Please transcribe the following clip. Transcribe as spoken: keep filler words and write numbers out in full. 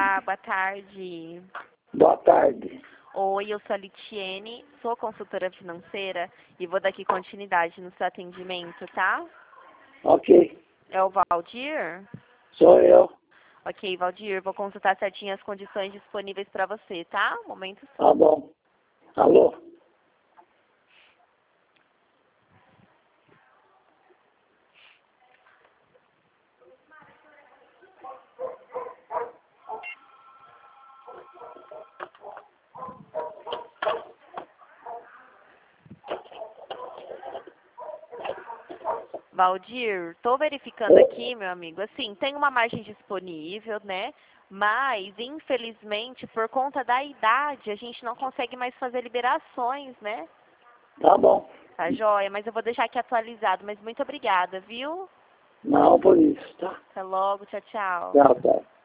Olá, boa tarde. Boa tarde. Oi, eu sou a Litiene, sou consultora financeira e vou dar aqui continuidade no seu atendimento, tá? Ok. É o Valdir? Sou eu. Ok, Valdir, vou consultar certinho as condições disponíveis para você, tá? Um momento só. Tá bom. Alô? Valdir, estou verificando aqui, meu amigo, assim, tem uma margem disponível, né? Mas, infelizmente, por conta da idade, a gente não consegue mais fazer liberações, né? Tá bom. Tá joia, mas eu vou deixar aqui atualizado. Mas muito obrigada, viu? Não, por isso, tá? Até logo, tchau, tchau. Tchau, tchau.